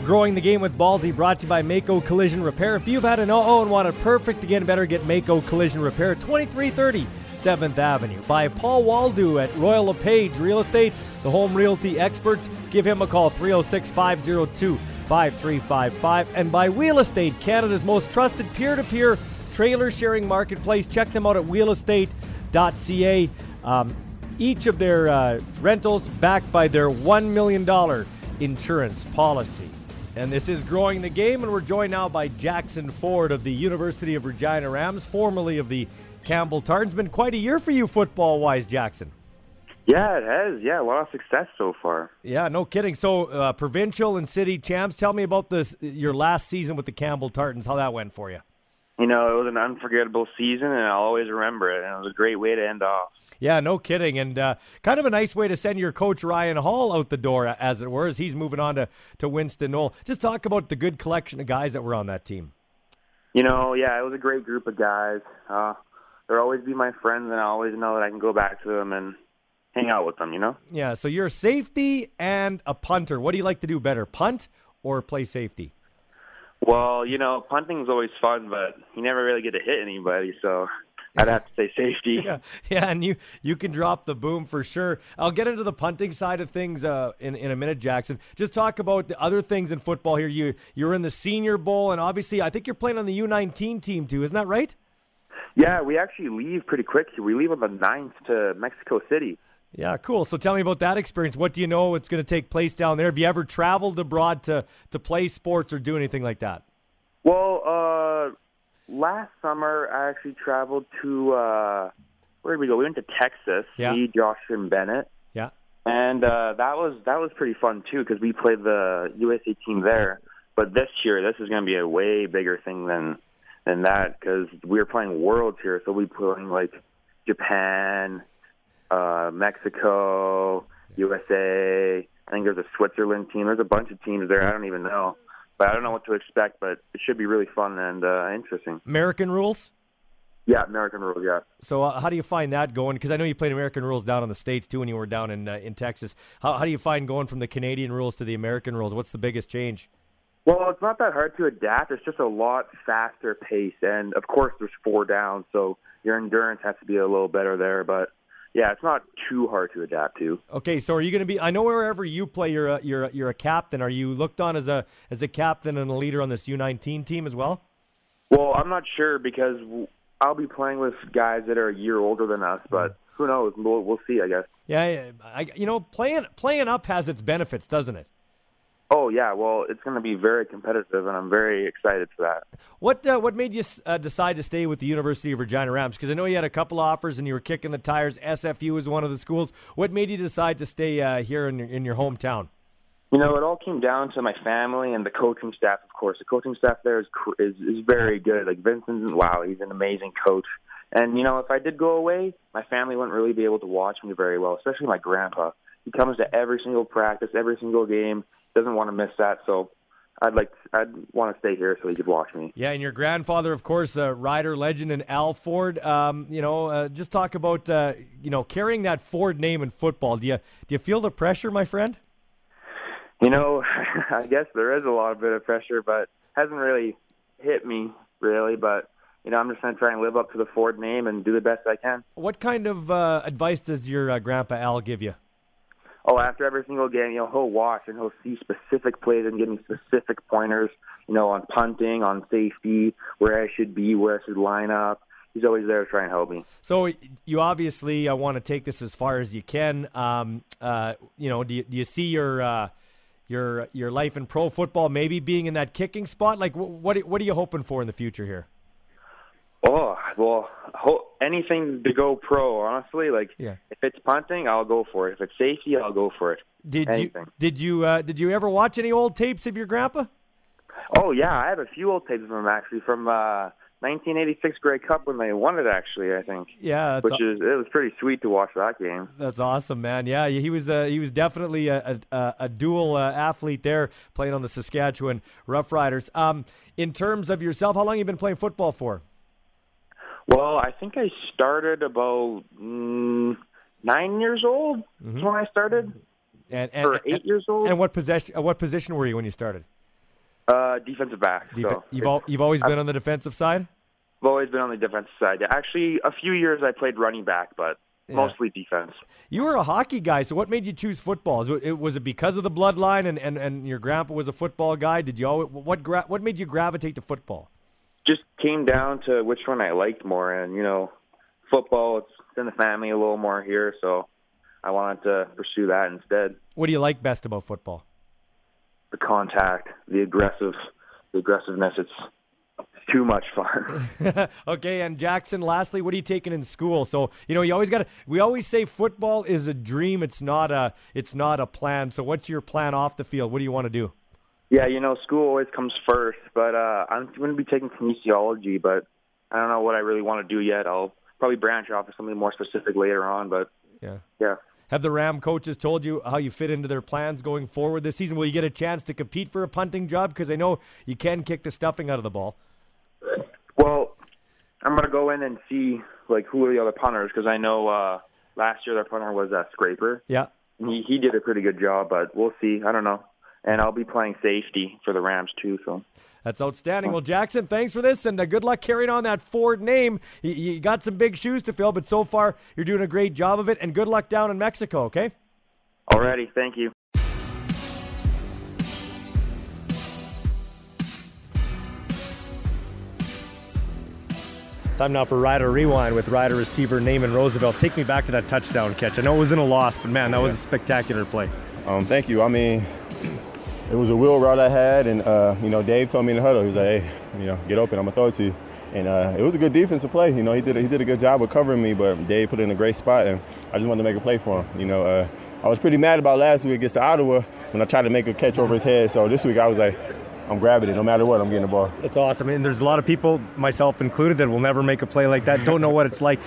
Growing the Game with Ballsy, brought to you by Mako Collision Repair. If you've had an 0 and want it perfect again, better get Mako Collision Repair, 2330 7th Avenue. By Paul Waldo at Royal LePage Real Estate, the home realty experts. Give him a call, 306-502-5355. And by Wheel Estate, Canada's most trusted peer-to-peer trailer sharing marketplace. Check them out at wheelestate.ca. Each of their rentals backed by their $1 million insurance policy. And this is Growing the Game, and we're joined now by Jackson Ford of the University of Regina Rams, formerly of the Campbell Tartans. Been quite a year for you football-wise, Jackson. Yeah, it has. Yeah, a lot of success so far. Yeah, no kidding. So, provincial and city champs. Tell me about your last season with the Campbell Tartans, how that went for you. You know, it was an unforgettable season, and I'll always remember it. And it was a great way to end off. Yeah, no kidding. And kind of a nice way to send your coach, Ryan Hall, out the door, as it were, as he's moving on to Winston Knoll. Just talk about the good collection of guys that were on that team. You know, yeah, it was a great group of guys. They'll always be my friends, and I always know that I can go back to them and hang out with them, you know? Yeah, so you're a safety and a punter. What do you like to do better, punt or play safety? Well, you know, punting is always fun, but you never really get to hit anybody, so I'd have to say safety. Yeah, and you can drop the boom for sure. I'll get into the punting side of things in a minute, Jackson. Just talk about the other things in football here. You're in the Senior Bowl, and obviously I think you're playing on the U19 team too. Isn't that right? Yeah, we actually leave pretty quick. We leave on the 9th to Mexico City. Yeah, cool. So tell me about that experience. What do you know what's going to take place down there? Have you ever traveled abroad to play sports or do anything like that? Well, last summer I actually traveled to where did we go? We went to Texas. Yeah. Me, Josh, and Bennett. Yeah. And that was pretty fun too because we played the USA team there. But this year, this is going to be a way bigger thing than that because we're playing Worlds here, so we're playing like Japan, Mexico, USA. I think there's a Switzerland team. There's a bunch of teams there. I don't even know. But I don't know what to expect, but it should be really fun and interesting. American rules? Yeah, American rules, yeah. So how do you find that going? Because I know you played American rules down in the States, too, when you were down in Texas. How do you find going from the Canadian rules to the American rules? What's the biggest change? Well, it's not that hard to adapt. It's just a lot faster pace. And, of course, there's 4 downs, so your endurance has to be a little better there. But, yeah, it's not too hard to adapt to. Okay, so are you going to be? I know wherever you play, you're a captain. Are you looked on as a captain and a leader on this U19 team as well? Well, I'm not sure because I'll be playing with guys that are a year older than us, but who knows? We'll see, I guess. Yeah, playing up has its benefits, doesn't it? Oh, yeah. Well, it's going to be very competitive, and I'm very excited for that. What made you decide to stay with the University of Regina Rams? Because I know you had a couple offers and you were kicking the tires. SFU was one of the schools. What made you decide to stay here in your hometown? You know, it all came down to my family and the coaching staff, of course. The coaching staff there is very good. Like, Vincent, wow, he's an amazing coach. And, you know, if I did go away, my family wouldn't really be able to watch me very well, especially my grandpa. He comes to every single practice, every single game. Doesn't want to miss that, so I'd want to stay here so he could watch me. Yeah, and your grandfather, of course, rider legend and Al Ford. Just talk about carrying that Ford name in football. Do you feel the pressure, my friend? You know, I guess there is a lot of bit of pressure, but hasn't really hit me really. But you know, I'm just going to try and live up to the Ford name and do the best I can. What kind of advice does your grandpa Al give you? Oh, after every single game, you know, he'll watch and he'll see specific plays and give me specific pointers, you know, on punting, on safety, where I should be, where I should line up. He's always there to try and help me. So you obviously want to take this as far as you can. Do you see your life in pro football maybe being in that kicking spot? Like, what are you hoping for in the future here? Oh, well, anything to go pro, honestly. Like, yeah. If it's punting, I'll go for it. If it's safety, I'll go for it. Did you ever watch any old tapes of your grandpa? Oh, yeah. I have a few old tapes of him, actually, from 1986 Grey Cup when they won it, actually, I think. Yeah. It was pretty sweet to watch that game. That's awesome, man. Yeah, he was definitely a dual athlete there, playing on the Saskatchewan Roughriders. In terms of yourself, how long have you been playing football for? Well, I think I started about 9 years old. That's when I started. And or 8 years old. And what position were you when you started? Defensive back. You've always been on the defensive side? I've always been on the defensive side. Actually, a few years I played running back, but mostly defense. You were a hockey guy, so what made you choose football? Was it because of the bloodline and your grandpa was a football guy? What made you gravitate to football? Just came down to which one I liked more, and football, it's in the family a little more here, so I wanted to pursue that instead. What do you like best about football? The contact, the aggressiveness. It's too much fun. Okay, and Jackson, lastly, what are you taking in school? So, we always say football is a dream. It's not a plan. So what's your plan off the field? What do you want to do? Yeah, school always comes first, but I'm going to be taking kinesiology, but I don't know what I really want to do yet. I'll probably branch off to something more specific later on, but yeah. Have the Ram coaches told you how you fit into their plans going forward this season? Will you get a chance to compete for a punting job? Because I know you can kick the stuffing out of the ball. Well, I'm going to go in and see who are the other punters, because I know last year their punter was Scraper. Yeah. He did a pretty good job, but we'll see. I don't know. And I'll be playing safety for the Rams too. So that's outstanding. Well, Jackson, thanks for this, and good luck carrying on that Ford name. You got some big shoes to fill, but so far you're doing a great job of it, and good luck down in Mexico, okay? Alrighty, thank you. Time now for Rider Rewind with Rider receiver Naaman Roosevelt. Take me back to that touchdown catch. I know it was in a loss, but man, that was a spectacular play. Thank you. I mean, it was a wheel route I had, and Dave told me in the huddle, he was like, hey, get open, I'm gonna throw it to you. And it was a good defensive play. He did a good job of covering me, but Dave put it in a great spot, and I just wanted to make a play for him. I was pretty mad about last week against Ottawa when I tried to make a catch over his head. So this week I was like, I'm grabbing it. No matter what, I'm getting the ball. That's awesome. And there's a lot of people, myself included, that will never make a play like that. Don't know what it's like.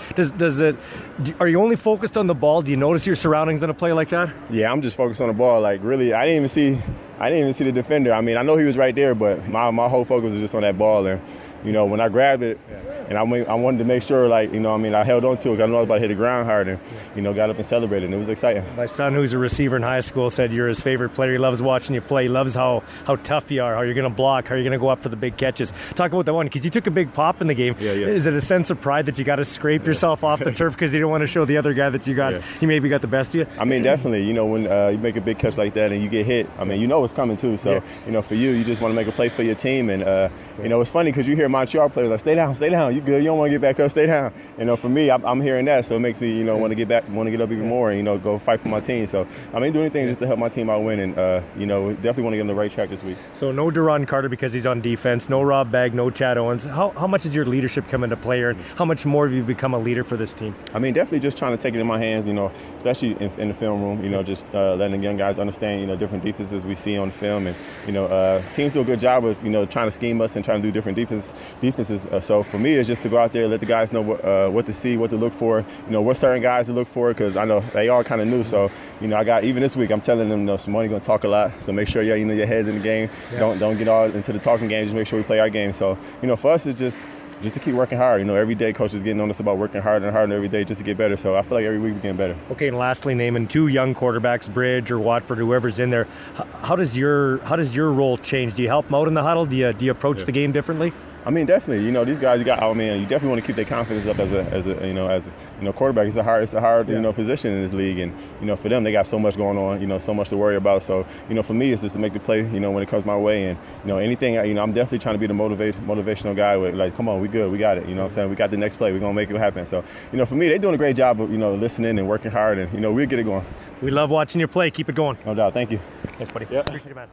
Are you only focused on the ball? Do you notice your surroundings on a play like that? Yeah, I'm just focused on the ball. Really, I didn't even see the defender. I mean, I know he was right there, but my whole focus was just on that ball. And when I grabbed it, and I wanted to make sure, I held on to it. I know I was about to hit the ground hard, and got up and celebrated, and it was exciting. My son, who's a receiver in high school, said you're his favorite player. He loves watching you play. He loves how tough you are, how you're going to block, how you're going to go up for the big catches. Talk about that one, because you took a big pop in the game. Yeah. Is it a sense of pride that you got to scrape yourself off the turf because you don't want to show the other guy that he maybe got the best of you? I mean, definitely. When you make a big catch like that and you get hit, I mean, it's coming too. So, for you just want to make a play for your team. And, it's funny because you hear Montreal players like, stay down, you good, you don't want to get back up, stay down. For me, I'm hearing that, so it makes me, want to get up even more and, go fight for my team. So, I mean, do anything just to help my team out win, and, definitely want to get on the right track this week. So, no Duron Carter because he's on defense, no Rob Bagg, no Chad Owens. How much does your leadership come into play here, and how much more have you become a leader for this team? I mean, definitely just trying to take it in my hands, especially in the film room, just letting the young guys understand, different defenses we see on film, and, teams do a good job of, trying to scheme us and trying to do different defenses. So for me, it's just to go out there, let the guys know what to see, what to look for, what certain guys to look for, because I know they all kind of new. So, I got, even this week, I'm telling them, Simone going to talk a lot. So make sure, your head's in the game. Yeah. Don't get all into the talking game. Just make sure we play our game. So, for us, it's just to keep working hard. Every day coach is getting on us about working harder and harder every day just to get better. So I feel like every week we're getting better. Okay, and lastly, Naaman, two young quarterbacks, Bridge or Watford, whoever's in there. How does your role change? Do you help them out in the huddle? Do you approach the game differently? I mean, definitely. These guys, you definitely want to keep their confidence up as a quarterback. It's a hard position in this league, and for them, they got so much going on, so much to worry about. So for me, it's just to make the play, when it comes my way, and anything. I'm definitely trying to be the motivational guy with come on, we good, we got it. What I'm saying? We got the next play, we're gonna make it happen. So for me, they're doing a great job of listening and working hard, and we'll get it going. We love watching you play. Keep it going. No doubt. Thank you. Thanks, buddy. Yeah. Appreciate it, man.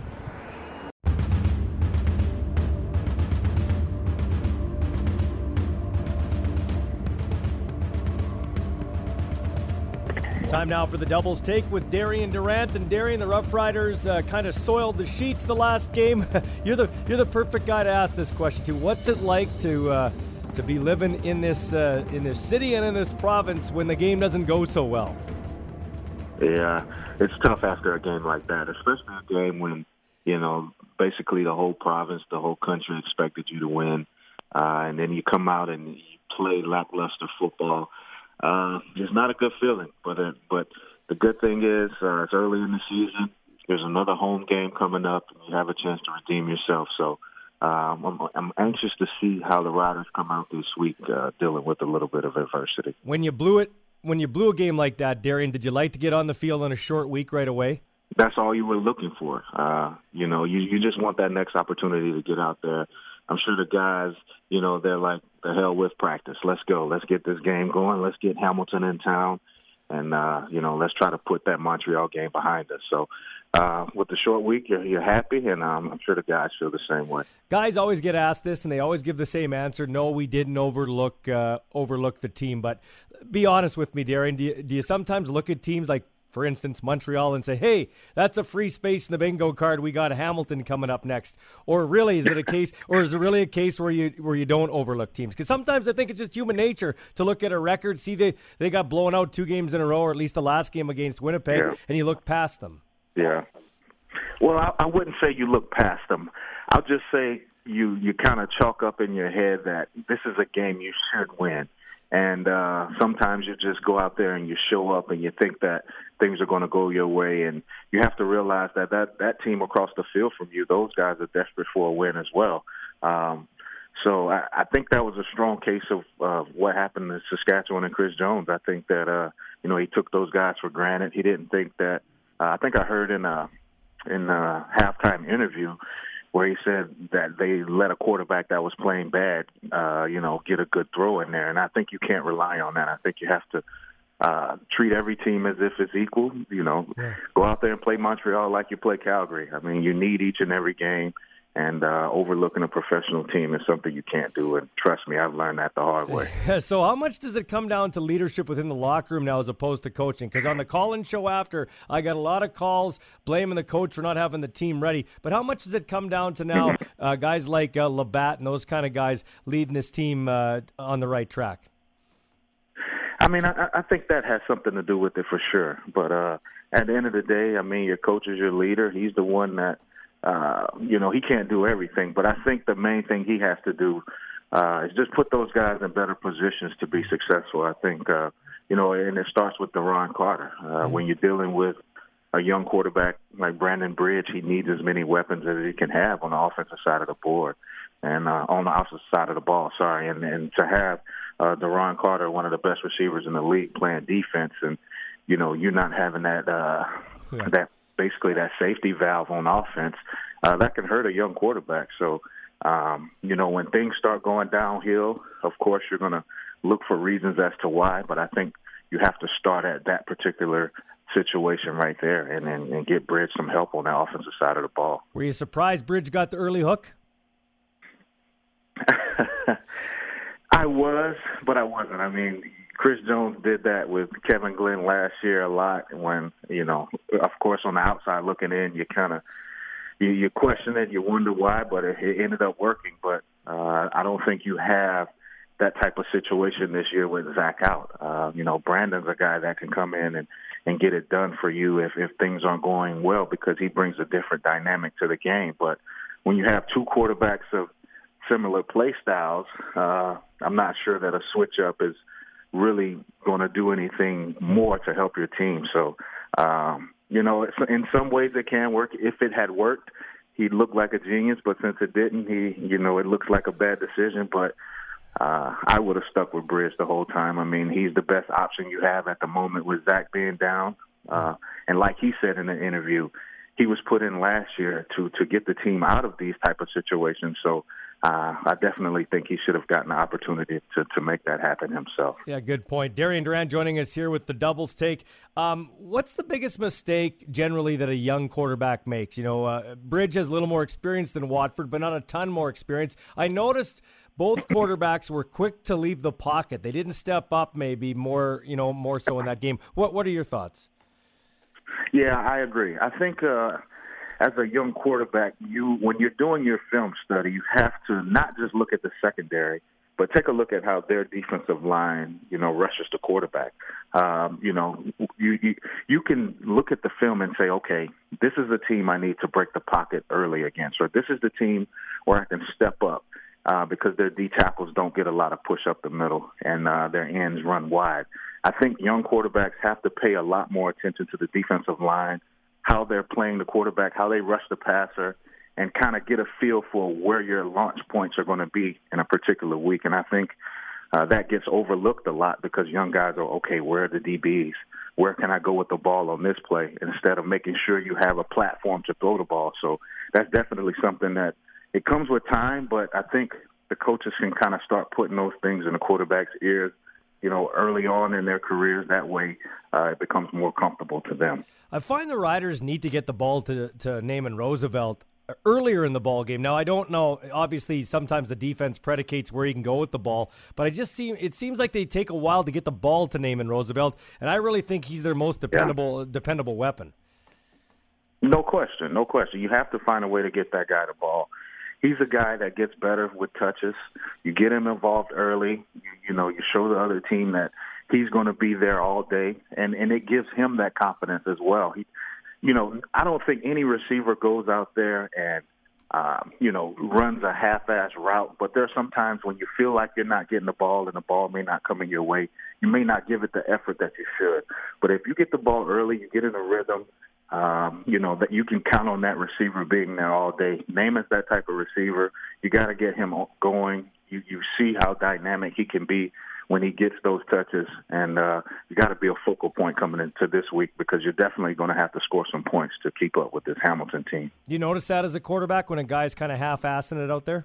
Time now for the doubles take with Darian Durant. And Darian, the Rough Riders kind of soiled the sheets the last game. You're the perfect guy to ask this question to. What's it like to be living in this city and in this province when the game doesn't go so well? Yeah, it's tough after a game like that, especially a game when basically the whole province, the whole country expected you to win, and then you come out and you play lackluster football. It's not a good feeling, but the good thing is it's early in the season. There's another home game coming up, and you have a chance to redeem yourself. So I'm anxious to see how the Riders come out this week dealing with a little bit of adversity. When you blew a game like that, Darian, did you like to get on the field on a short week right away? That's all you were looking for. You just want that next opportunity to get out there. I'm sure the guys, they're like, the hell with practice. Let's go. Let's get this game going. Let's get Hamilton in town. And, let's try to put that Montreal game behind us. So with the short week, you're happy, and I'm sure the guys feel the same way. Guys always get asked this, and they always give the same answer. No, we didn't overlook the team. But be honest with me, Darian. Do you sometimes look at teams like, for instance, Montreal, and say, hey, that's a free space in the bingo card. We got Hamilton coming up next. Or really, is it a case where you don't overlook teams? Because sometimes I think it's just human nature to look at a record, see they got blown out 2 games in a row, or at least the last game against Winnipeg, and you look past them. Yeah. Well, I wouldn't say you look past them. I'll just say you kind of chalk up in your head that this is a game you should win. And sometimes you just go out there and you show up and you think that things are going to go your way. And you have to realize that team across the field from you, those guys are desperate for a win as well. So I think that was a strong case of what happened to Saskatchewan and Chris Jones. I think that, he took those guys for granted. He didn't think that I think I heard in a halftime interview where he said that they let a quarterback that was playing bad, get a good throw in there. And I think you can't rely on that. I think you have to treat every team as if it's equal. Go out there and play Montreal like you play Calgary. I mean, you need each and every game. And overlooking a professional team is something you can't do. And trust me, I've learned that the hard way. So how much does it come down to leadership within the locker room now as opposed to coaching? Because on the call-in show after, I got a lot of calls blaming the coach for not having the team ready. But how much does it come down to now guys like Labatt and those kind of guys leading this team on the right track? I mean, I think that has something to do with it for sure. But at the end of the day, I mean, your coach is your leader. He's the one that he can't do everything, but I think the main thing he has to do is just put those guys in better positions to be successful. I think, and it starts with Deron Carter. When you're dealing with a young quarterback like Brandon Bridge, he needs as many weapons as he can have on the offensive side of the board and on the opposite side of the ball. And to have Deron Carter, one of the best receivers in the league, playing defense, and you're not having that basically that safety valve on offense, that can hurt a young quarterback. So, when things start going downhill, of course, you're going to look for reasons as to why, but I think you have to start at that particular situation right there and get Bridge some help on the offensive side of the ball. Were you surprised Bridge got the early hook? I was, but I wasn't. I mean, Chris Jones did that with Kevin Glenn last year a lot when, of course, on the outside looking in, you kind of you question it, you wonder why, but it ended up working. But I don't think you have that type of situation this year with Zach out. Brandon's a guy that can come in and get it done for you if things aren't going well because he brings a different dynamic to the game. But when you have 2 quarterbacks of similar play styles, I'm not sure that a switch-up is really going to do anything more to help your team. So, in some ways it can work. If it had worked, he'd look like a genius, but since it didn't, it looks like a bad decision. But I would have stuck with Bridge the whole time. I mean, he's the best option you have at the moment with Zach being down. And like he said in the interview, he was put in last year to get the team out of these type of situations. So I definitely think he should have gotten the opportunity to make that happen himself. Yeah, good point. Darian Durant joining us here with the Doubles Take. What's the biggest mistake generally that a young quarterback makes? Bridge has a little more experience than Watford, but not a ton more experience. I noticed both quarterbacks were quick to leave the pocket. They didn't step up maybe more so in that game. What are your thoughts? Yeah, I agree. I think as a young quarterback, when you're doing your film study, you have to not just look at the secondary, but take a look at how their defensive line, rushes the quarterback. You can look at the film and say, okay, this is the team I need to break the pocket early against, or this is the team where I can step up because their D tackles don't get a lot of push up the middle and their ends run wide. I think young quarterbacks have to pay a lot more attention to the defensive line how they're playing the quarterback, how they rush the passer, and kind of get a feel for where your launch points are going to be in a particular week. And I think that gets overlooked a lot because young guys are, okay, where are the DBs? Where can I go with the ball on this play? Instead of making sure you have a platform to throw the ball. So that's definitely something that it comes with time, but I think the coaches can kind of start putting those things in the quarterback's ears, early on in their careers. That way it becomes more comfortable to them. I find the Riders need to get the ball to Naaman Roosevelt earlier in the ball game. Now, I don't know. Obviously, sometimes the defense predicates where you can go with the ball, but it seems like they take a while to get the ball to Naaman Roosevelt, and I really think he's their most dependable weapon. No question. You have to find a way to get that guy the ball. He's a guy that gets better with touches. You get him involved early. You show the other team that he's going to be there all day, and it gives him that confidence as well. I don't think any receiver goes out there and, runs a half-ass route, but there are some times when you feel like you're not getting the ball and the ball may not come in your way. You may not give it the effort that you should. But if you get the ball early, you get in a rhythm, that you can count on that receiver being there all day. Naaman's that type of receiver. You got to get him going. You see how dynamic he can be when he gets those touches, and you got to be a focal point coming into this week because you're definitely going to have to score some points to keep up with this Hamilton team. Do you notice that as a quarterback when a guy's kind of half-assing it out there?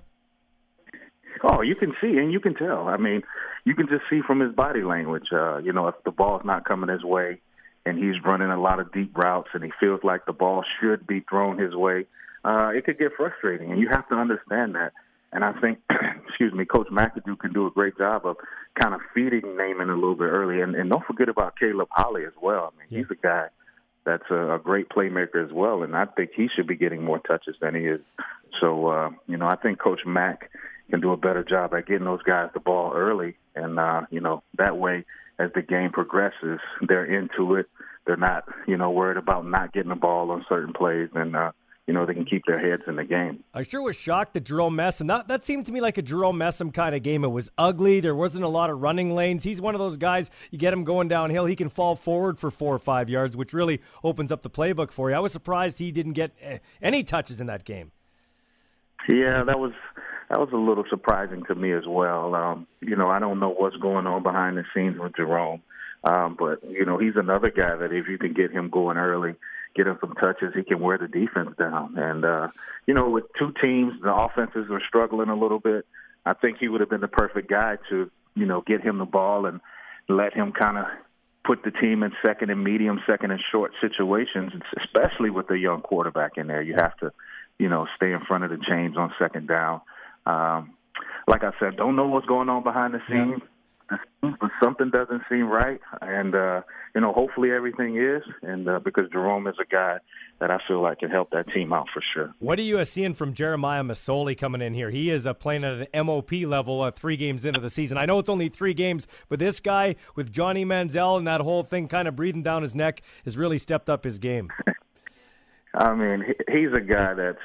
Oh, you can see and you can tell. I mean, you can just see from his body language, if the ball's not coming his way and he's running a lot of deep routes and he feels like the ball should be thrown his way, it could get frustrating, and you have to understand that. And I think, Coach McAdoo can do a great job of kind of feeding Naaman a little bit early. And don't forget about Caleb Holly as well. I mean, He's a guy that's a great playmaker as well, and I think he should be getting more touches than he is. So, I think Coach Mack can do a better job at getting those guys the ball early. And, that way, as the game progresses, they're into it. They're not, worried about not getting the ball on certain plays, and they can keep their heads in the game. I sure was shocked that Jerome Messam, that seemed to me like a Jerome Messam kind of game. It was ugly. There wasn't a lot of running lanes. He's one of those guys, you get him going downhill, he can fall forward for 4 or 5 yards, which really opens up the playbook for you. I was surprised he didn't get any touches in that game. Yeah, that was a little surprising to me as well. I don't know what's going on behind the scenes with Jerome, but, he's another guy that if you can get him going early, get him some touches, he can wear the defense down. And, with two teams, the offenses are struggling a little bit. I think he would have been the perfect guy to, get him the ball and let him kind of put the team in second and medium, second and short situations, especially with the young quarterback in there. You have to, stay in front of the chains on second down. Like I said, don't know what's going on behind the scenes. But something doesn't seem right, and hopefully everything is, and because Jerome is a guy that I feel like can help that team out for sure. What are you seeing from Jeremiah Masoli coming in here? He is playing at an MOP level 3 games into the season. I know it's only 3 games, but this guy with Johnny Manziel and that whole thing kind of breathing down his neck has really stepped up his game. I mean, he's a guy that's,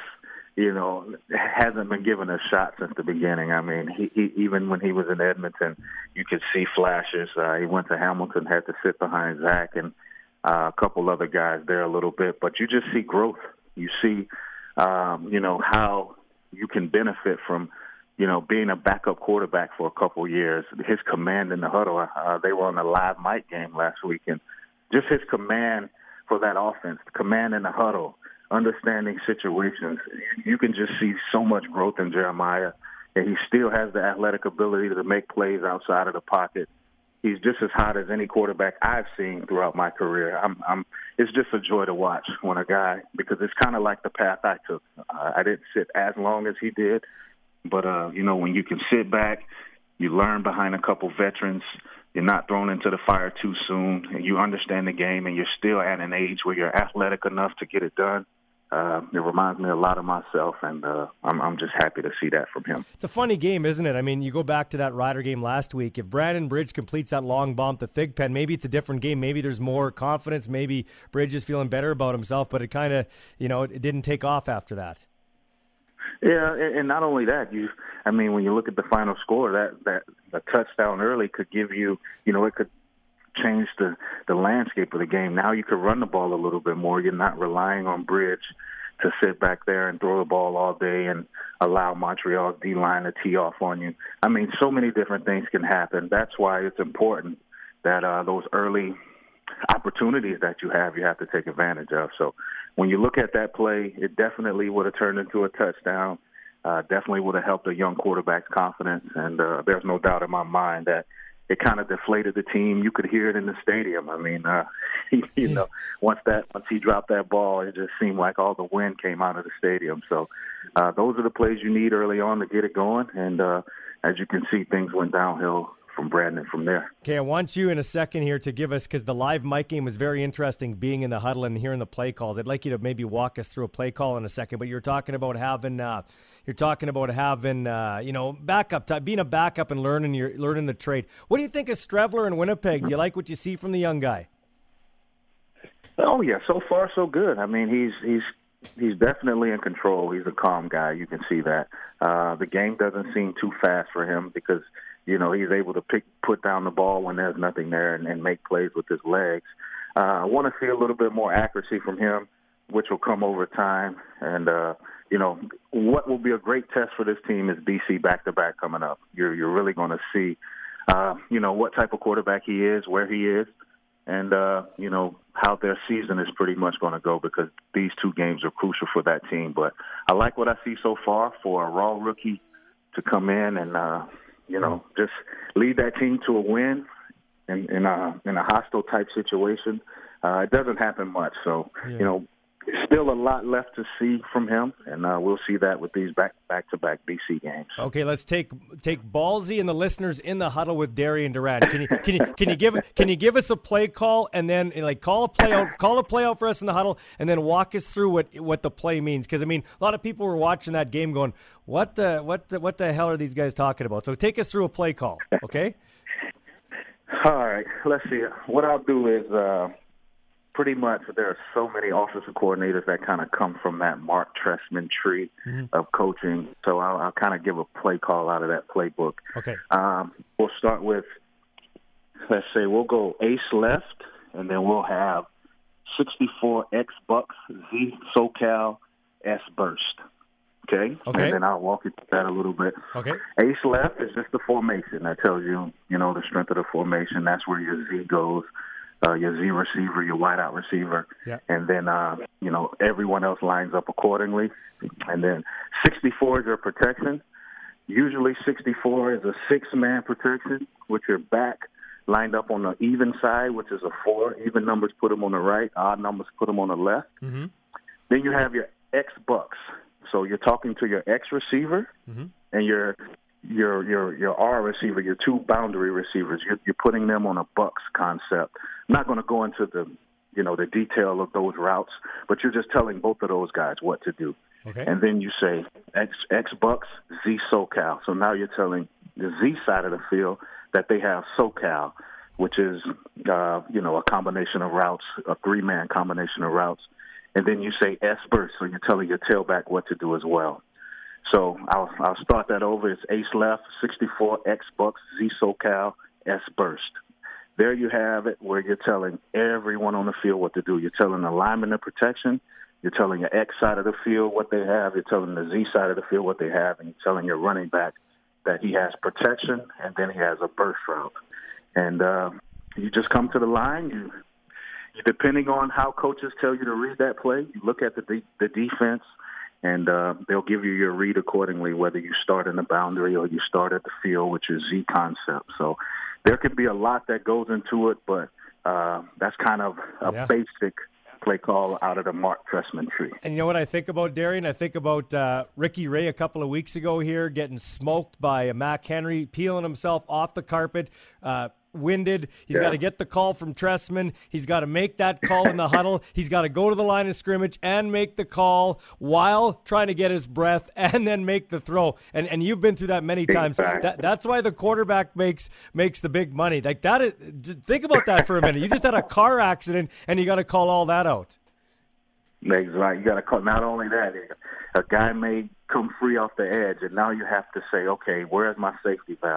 hasn't been given a shot since the beginning. I mean, he even when he was in Edmonton, you could see flashes. He went to Hamilton, had to sit behind Zach and a couple other guys there a little bit. But you just see growth. You see, how you can benefit from, being a backup quarterback for a couple years. His command in the huddle, they were on a live mic game last week, and just his command for that offense, the command in the huddle, understanding situations. You can just see so much growth in Jeremiah, and he still has the athletic ability to make plays outside of the pocket. He's just as hot as any quarterback I've seen throughout my career. It's just a joy to watch when a guy, because it's kind of like the path I took. I didn't sit as long as he did, but, when you can sit back, you learn behind a couple veterans, you're not thrown into the fire too soon, and you understand the game, and you're still at an age where you're athletic enough to get it done. It reminds me a lot of myself, and I'm just happy to see that from him. It's a funny game, isn't it? I mean, you go back to that Rider game last week. If Brandon Bridge completes that long bomb to Thigpen, maybe it's a different game. Maybe there's more confidence. Maybe Bridge is feeling better about himself, but it kind of, it didn't take off after that. Yeah, and not only that, when you look at the final score, that a touchdown early could give you, it could changed the landscape of the game. Now you can run the ball a little bit more. You're not relying on Bridge to sit back there and throw the ball all day and allow Montreal's D-line to tee off on you. I mean, so many different things can happen. That's why it's important that those early opportunities that you have to take advantage of. So when you look at that play, it definitely would have turned into a touchdown, definitely would have helped a young quarterback's confidence, and there's no doubt in my mind that it kind of deflated the team. You could hear it in the stadium. I mean, once he dropped that ball, it just seemed like all the wind came out of the stadium. So those are the plays you need early on to get it going, and as you can see, things went downhill from Brandon from there. Okay, I want you in a second here to give us, because the live mic game was very interesting, being in the huddle and hearing the play calls. I'd like you to maybe walk us through a play call in a second, but you're talking about having backup time, being a backup and learning the trade. What do you think of Streveler in Winnipeg? Do you like what you see from the young guy? Oh yeah, so far so good. I mean, he's definitely in control. He's a calm guy. You can see that. The game doesn't seem too fast for him because he's able to put down the ball when there's nothing there and make plays with his legs. I want to see a little bit more accuracy from him, which will come over time. And, what will be a great test for this team is BC back-to-back coming up. You're really going to see, what type of quarterback he is, where he is, and, how their season is pretty much going to go, because these two games are crucial for that team. But I like what I see so far for a raw rookie to come in and, just lead that team to a win in a hostile type situation. It doesn't happen much. So, still a lot left to see from him, and we'll see that with these back-to-back BC games. Okay, let's take Ballsy and the listeners in the huddle with Darian Durant. Can you give us a play call, and then call a play out for us in the huddle, and then walk us through what the play means? Because I mean, a lot of people were watching that game going, what the hell are these guys talking about? So take us through a play call, okay? All right, let's see. What I'll do is. Pretty much, there are so many offensive coordinators that kind of come from that Mark Trestman tree of coaching. So I'll kind of give a play call out of that playbook. Okay. We'll start with, let's say, we'll go ace left, and then we'll have 64 X Bucks Z SoCal S Burst. Okay. And then I'll walk you through that a little bit. Okay. Ace left is just the formation. That tells you, the strength of the formation. That's where your Z goes. Your Z receiver, your wideout receiver, and then, everyone else lines up accordingly. And then 64 is your protection. Usually 64 is a 6-man protection with your back lined up on the even side, which is a 4. Even numbers put them on the right, odd numbers put them on the left. Mm-hmm. Then you have your X-Bucks. So you're talking to your X receiver and your R receiver, your 2 boundary receivers. You're putting them on a Bucks concept. I'm not going to go into the detail of those routes, but you're just telling both of those guys what to do. Okay. And then you say X Bucks, Z SoCal. So now you're telling the Z side of the field that they have SoCal, which is a combination of routes, a 3-man combination of routes. And then you say S Burst, so you're telling your tailback what to do as well. So I'll start that over. It's ace left, 64 X Bucks, Z SoCal, S Burst. There you have it, where you're telling everyone on the field what to do. You're telling the lineman the protection. You're telling your X side of the field what they have. You're telling the Z side of the field what they have. And you're telling your running back that he has protection and then he has a burst route. And you just come to the line. You depending on how coaches tell you to read that play, you look at the defense, and they'll give you your read accordingly, whether you start in the boundary or you start at the field, which is Z concept. So there could be a lot that goes into it, but that's kind of a basic play call out of the Mark Trestman tree. And you know what I think about, Darian? I think about Ricky Ray a couple of weeks ago here getting smoked by Mac Henry, peeling himself off the carpet, winded. He's got to get the call from Trestman. He's got to make that call in the huddle. He's got to go to the line of scrimmage and make the call while trying to get his breath and then make the throw. And you've been through that many times. That's why the quarterback makes the big money. Like that is, think about that for a minute. You just had a car accident and you got to call all that out. That's right. You got to call. Not only that, a guy may come free off the edge, and now you have to say, okay, where's my safety valve?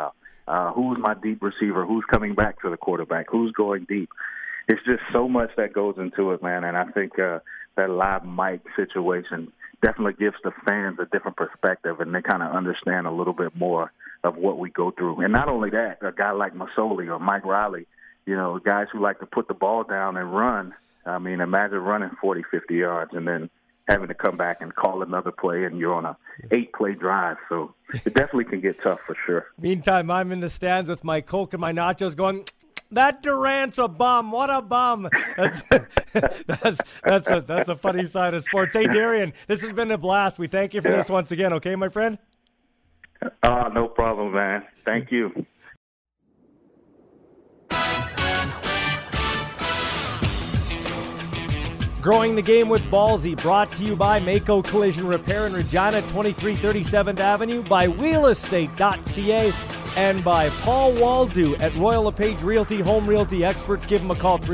Who's my deep receiver? Who's coming back to the quarterback? Who's going deep? It's just so much that goes into it, man. And I think that live mic situation definitely gives the fans a different perspective, and they kind of understand a little bit more of what we go through. And not only that, a guy like Masoli or Mike Riley, guys who like to put the ball down and run. I mean, imagine running 40, 50 yards and then having to come back and call another play, and you're on a 8-play drive. So it definitely can get tough for sure. Meantime, I'm in the stands with my Coke and my nachos going, that Durant's a bum. What a bum. That's a funny side of sports. Hey, Darian, this has been a blast. We thank you for this once again, okay, my friend? No problem, man. Thank you. Growing the Game with Ballsy, brought to you by Mako Collision Repair in Regina, 2337th Avenue, by WheelEstate.ca, and by Paul Waldo at Royal LePage Realty, Home Realty Experts. Give them a call,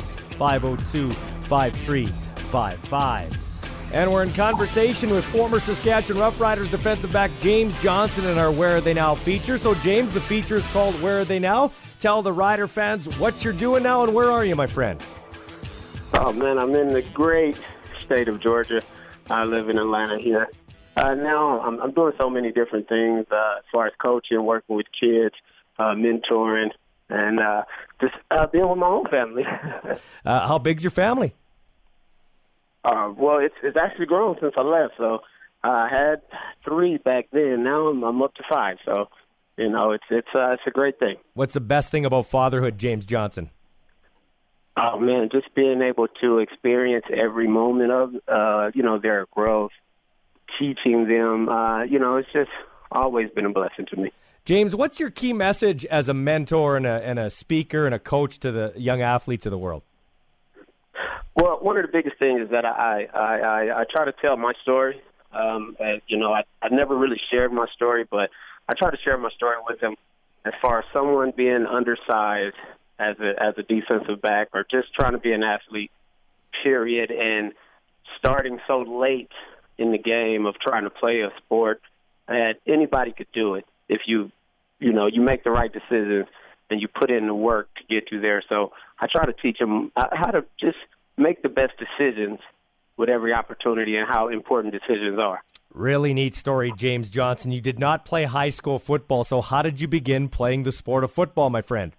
306-502-5355. And we're in conversation with former Saskatchewan Roughriders defensive back James Johnson in our Where Are They Now feature. So, James, the feature is called Where Are They Now? Tell the Rider fans what you're doing now and where are you, my friend? Oh, man, I'm in the great state of Georgia. I live in Atlanta here. Now I'm doing so many different things as far as coaching, working with kids, mentoring, and just being with my own family. How big's your family? Well, it's actually grown since I left. So I had 3 back then. Now I'm up to 5. So, it's a great thing. What's the best thing about fatherhood, James Johnson? Oh, man, just being able to experience every moment of, their growth, teaching them, it's just always been a blessing to me. James, what's your key message as a mentor and a speaker and a coach to the young athletes of the world? Well, one of the biggest things is that I try to tell my story. I never really shared my story, but I try to share my story with them as far as someone being undersized as a defensive back or just trying to be an athlete, period, and starting so late in the game of trying to play a sport that anybody could do it if you make the right decisions and you put in the work to get you there. So I try to teach them how to just make the best decisions with every opportunity and how important decisions are. Really neat story, James Johnson. You did not play high school football, so how did you begin playing the sport of football, my friend?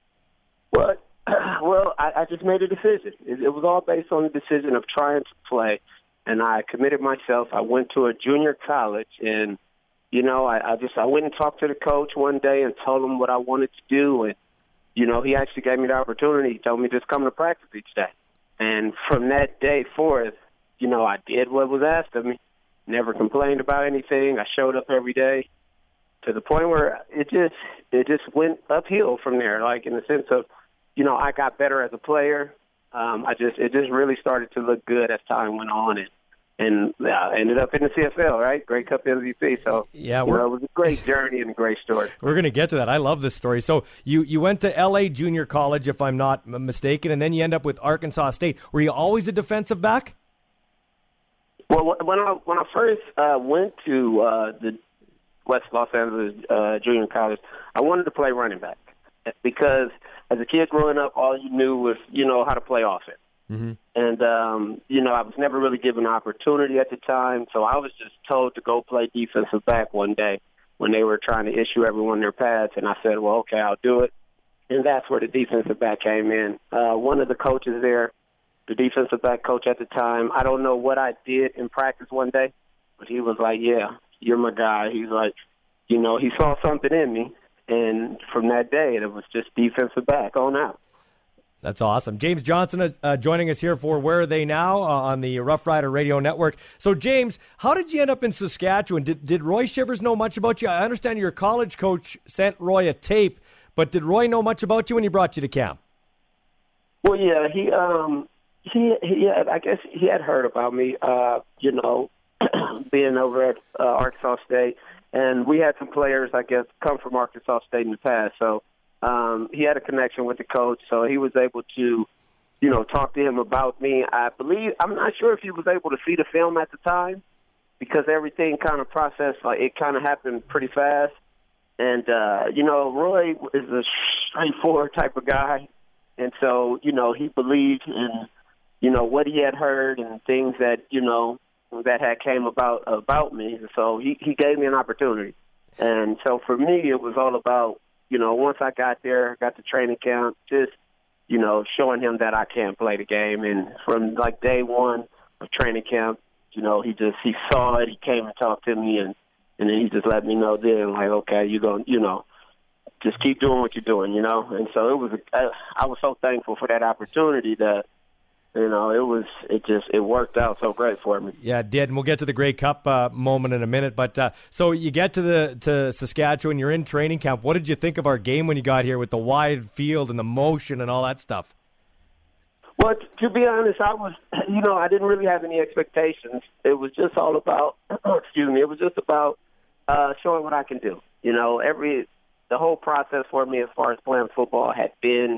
Well, I just made a decision. It was all based on the decision of trying to play, and I committed myself. I went to a junior college, and I went and talked to the coach one day and told him what I wanted to do, and he actually gave me the opportunity. He told me just come to practice each day, and from that day forth, I did what was asked of me. Never complained about anything. I showed up every day to the point where it just went uphill from there, like in the sense of, I got better as a player. It just really started to look good as time went on, and ended up in the CFL, right? Grey Cup MVP. So yeah, it was a great journey and a great story. We're going to get to that. I love this story. So you went to L.A. Junior College, if I'm not mistaken, and then you end up with Arkansas State. Were you always a defensive back? Well, when I first went to the West Los Angeles Junior College, I wanted to play running back because as a kid growing up, all you knew was, how to play offense. Mm-hmm. And, I was never really given an opportunity at the time, so I was just told to go play defensive back one day when they were trying to issue everyone their pads, and I said, well, okay, I'll do it. And that's where the defensive back came in. One of the coaches there, the defensive back coach at the time, I don't know what I did in practice one day, but he was like, yeah, you're my guy. He's like, he saw something in me. And from that day, it was just defensive back on out. That's awesome. James Johnson joining us here for Where Are They Now on the Rough Rider Radio Network. So, James, how did you end up in Saskatchewan? Did Roy Shivers know much about you? I understand your college coach sent Roy a tape, but did Roy know much about you when he brought you to camp? Well, yeah, he had, I guess he had heard about me, being over at Arkansas State. And we had some players, I guess, come from Arkansas State in the past. So he had a connection with the coach, so he was able to, talk to him about me. I'm not sure if he was able to see the film at the time because everything kind of processed, like it kind of happened pretty fast. And, Roy is a straightforward type of guy. And so, he believed in, what he had heard and things that, that had came about me. So he gave me an opportunity. And so for me, it was all about, once I got there, got to training camp, just, showing him that I can play the game. And from like day one of training camp, he saw it, he came and talked to me, and then he just let me know then, like, okay, you're going, just keep doing what you're doing, And so I was so thankful for that opportunity that, it worked out so great for me. Yeah, it did, and we'll get to the Grey Cup moment in a minute. But so you get to Saskatchewan, you're in training camp. What did you think of our game when you got here with the wide field and the motion and all that stuff? Well, to be honest, I didn't really have any expectations. It was just all about, it was just about showing what I can do. The whole process for me as far as playing football had been,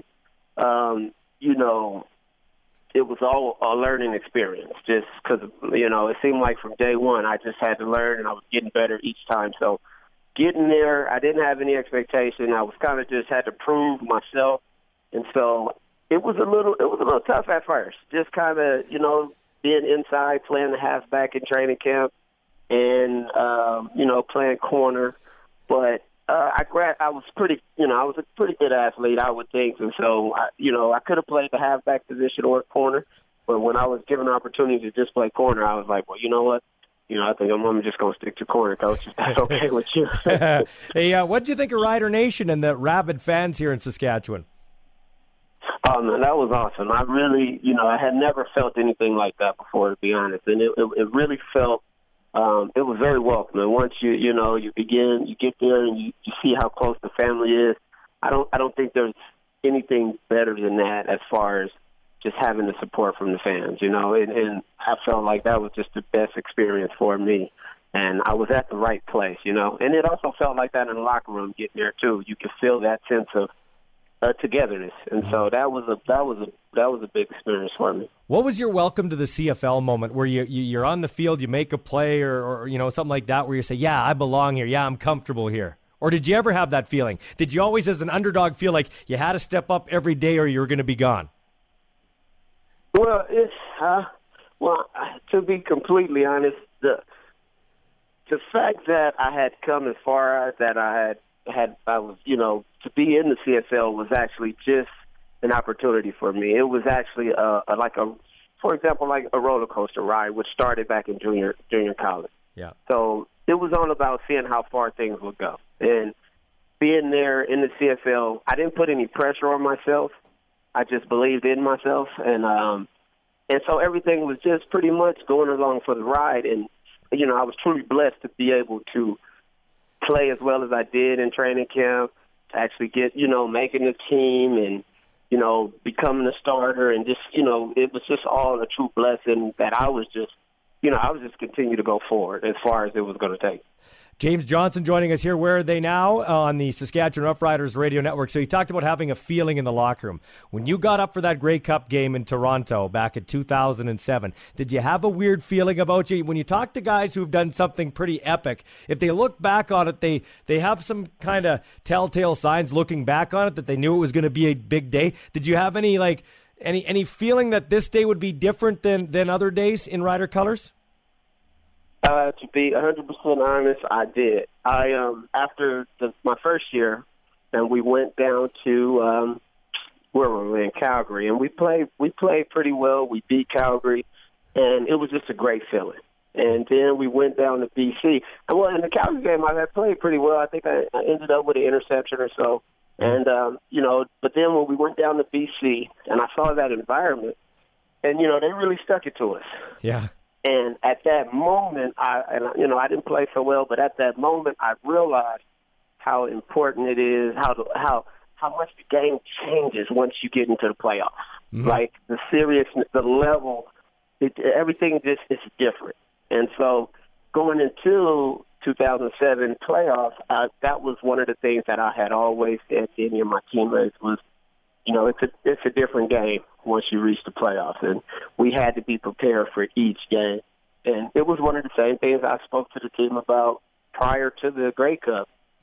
it was all a learning experience just because, it seemed like from day one I just had to learn and I was getting better each time. So getting there, I didn't have any expectation. I was kind of just had to prove myself. And so it was a little tough at first, just kind of, being inside, playing the halfback in training camp and, playing corner. But I was a pretty good athlete, I would think, and so I could have played the halfback position or corner, but when I was given the opportunity to just play corner, I was like, well, you know what? I think I'm just going to stick to corner, coach. If that's okay with you. Hey, what did you think of Rider Nation and the rabid fans here in Saskatchewan? Oh, man, that was awesome. I really, I had never felt anything like that before, to be honest, and it really felt. It was very welcoming. Once you get there and you see how close the family is. I don't think there's anything better than that as far as just having the support from the fans, and I felt like that was just the best experience for me. And I was at the right place, and it also felt like that in the locker room getting there too. You could feel that sense of togetherness, and so that was a big experience for me. What was your welcome to the CFL moment where you're on the field, you make a play or something like that where you say, yeah, I belong here, yeah, I'm comfortable here? Or did you ever have that feeling? Did you always as an underdog feel like you had to step up every day or you were going to be gone? Well, to be completely honest, the fact that I had come as far as that I was, to be in the CFL was actually just an opportunity for me. It was actually for example, like a roller coaster ride, which started back in junior college. Yeah. So it was all about seeing how far things would go. And being there in the CFL, I didn't put any pressure on myself. I just believed in myself. And so everything was just pretty much going along for the ride. And, I was truly blessed to be able to play as well as I did in training camp, to actually get, making the team and, becoming a starter, and just, it was just all a true blessing that I was just continue to go forward as far as it was going to take. James Johnson joining us here. Where are they now? On the Saskatchewan Roughriders radio network. So he talked about having a feeling in the locker room. When you got up for that Grey Cup game in Toronto back in 2007, did you have a weird feeling about you? When you talk to guys who've done something pretty epic, if they look back on it, they have some kind of telltale signs looking back on it that they knew it was going to be a big day. Did you have any feeling that this day would be different than other days in Rider colors? To be 100% honest, I did. After my first year, and we went down to where were we in Calgary, and we played pretty well. We beat Calgary, and it was just a great feeling. And then we went down to BC. And well, in the Calgary game, I had played pretty well. I think I ended up with an interception or so. And but then when we went down to BC, and I saw that environment, and they really stuck it to us. Yeah. And at that moment, I didn't play so well, but at that moment, I realized how important it is, how much the game changes once you get into the playoffs. Mm-hmm. Like the seriousness, the level, everything just is different. And so going into 2007 playoffs, that was one of the things that I had always said to any of my teammates was, it's a different game once you reach the playoffs, and we had to be prepared for each game. And it was one of the same things I spoke to the team about prior to the Grey Cup.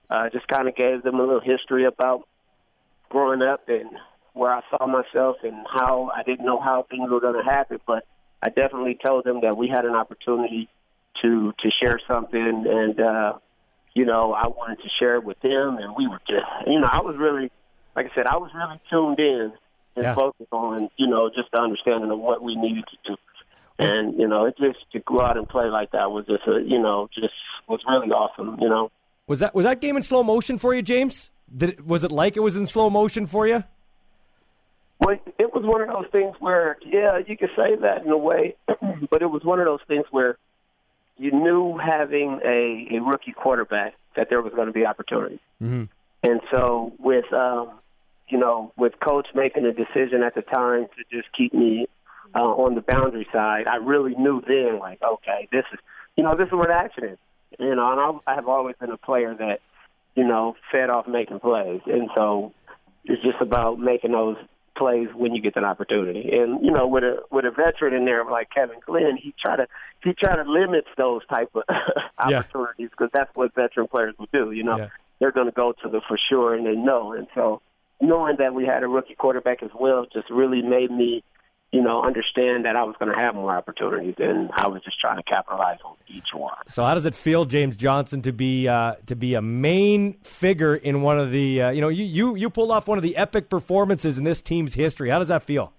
just kind of gave them a little history about growing up and where I saw myself and how I didn't know how things were going to happen. But I definitely told them that we had an opportunity to share something, and, I wanted to share it with them. And we were just, I was really, like I said, I was really tuned in and focused on, just the understanding of what we needed to do. And, it just to go out and play like that was just, was really awesome, Was that game in slow motion for you, James? Was it like it was in slow motion for you? Well, it was one of those things where, you could say that in a way, but it was one of those things where you knew having a rookie quarterback that there was going to be opportunity. Mm-hmm. And so with Coach making a decision at the time to just keep me on the boundary side, I really knew then, like, okay, this is where the action is. And I have always been a player that, fed off making plays. And so it's just about making those plays when you get that opportunity. And, with a veteran in there like Kevin Glenn, he try to limit those type of opportunities, because that's what veteran players will do. They're going to go to the for sure, and they know. And so knowing that we had a rookie quarterback as well just really made me, understand that I was going to have more opportunities, and I was just trying to capitalize on each one. So how does it feel, James Johnson, to be a main figure in one of the you pulled off one of the epic performances in this team's history? How does that feel?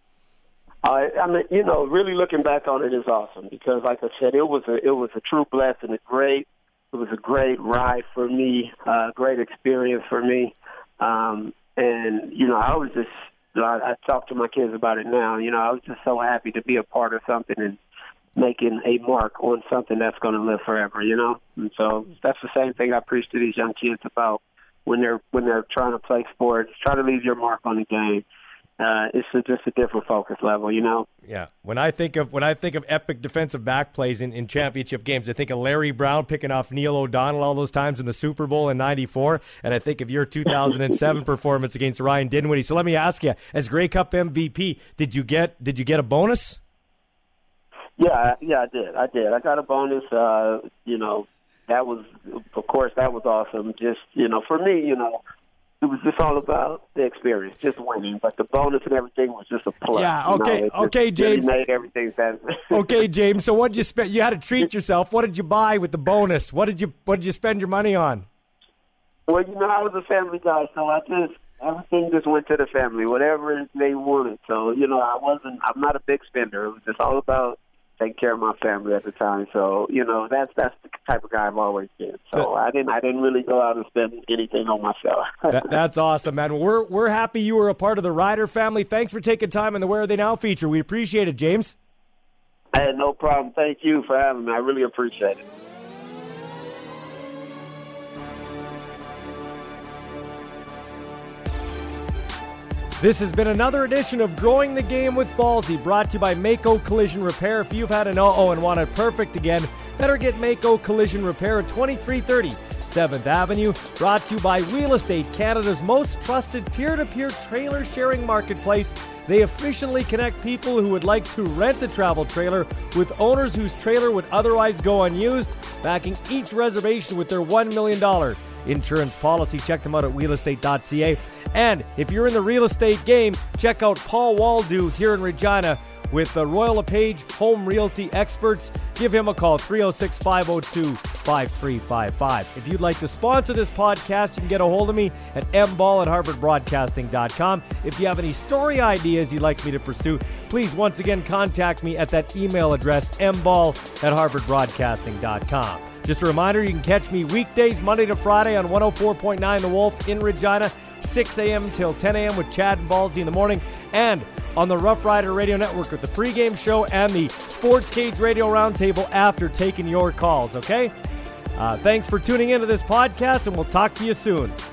Really looking back on it is awesome, because, like I said, it was a true blessing. It was a great ride for me, great experience for me, and I was just. I talk to my kids about it now. I was just so happy to be a part of something and making a mark on something that's going to live forever, And so that's the same thing I preach to these young kids about when they're trying to play sports. Try to leave your mark on the game. It's just a different focus level, Yeah. When I think of epic defensive back plays in championship games, I think of Larry Brown picking off Neil O'Donnell all those times in the Super Bowl in '94, and I think of your 2007 performance against Ryan Dinwiddie. So let me ask you, as Grey Cup MVP, did you get a bonus? Yeah, I did. I got a bonus. That was awesome. Just for me, it was just all about the experience, just winning. But the bonus and everything was just a plus. Yeah, okay, James. Really made everything sense. Okay, James. So what did you spend? You had to treat yourself. What did you buy with the bonus? What did you spend your money on? Well, I was a family guy, so everything just went to the family, whatever they wanted. So I'm not a big spender. It was just all about taking care of my family at the time. So, that's the type of guy I've always been. So I didn't really go out and spend anything on myself. That's awesome, man. We're happy you were a part of the Ryder family. Thanks for taking time in the Where Are They Now feature. We appreciate it, James. Hey, no problem. Thank you for having me. I really appreciate it. This has been another edition of Growing the Game with Ballsy, brought to you by Mako Collision Repair. If you've had an uh-oh and want it perfect again, better get Mako Collision Repair at 2330 7th Avenue. Brought to you by Wheel Estate, Canada's most trusted peer-to-peer trailer sharing marketplace. They efficiently connect people who would like to rent a travel trailer with owners whose trailer would otherwise go unused, backing each reservation with their $1 million insurance policy. Check them out at wheelestate.ca. And if you're in the real estate game, check out Paul Waldo here in Regina with the Royal LePage Home Realty Experts. Give him a call, 306-502-5355. If you'd like to sponsor this podcast, you can get a hold of me at mball@harvardbroadcasting.com. If you have any story ideas you'd like me to pursue, please once again contact me at that email address, mball@harvardbroadcasting.com. Just a reminder, you can catch me weekdays, Monday to Friday on 104.9 The Wolf in Regina, 6 a.m. till 10 a.m. with Chad and Ballsy in the morning, and on the Rough Rider Radio Network with the pregame show and the Sports Cage Radio Roundtable after taking your calls, okay? Thanks for tuning into this podcast, and we'll talk to you soon.